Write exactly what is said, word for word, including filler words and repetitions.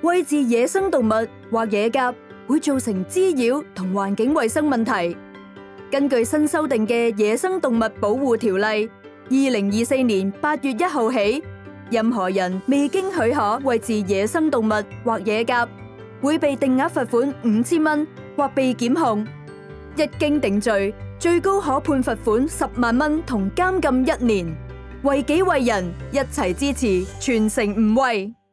餵飼野生動物或野鴿會造成滋擾同環境衛生問題。根據新修訂嘅《野生動物保護條例》，二零二四年八月一號起，任何人未經許可餵飼野生動物或野鴿，會被定額罰款五千蚊或被檢控。一經定罪，最高可判罰款十萬蚊同監禁一年。為己為人，一齊支持，全城唔餵。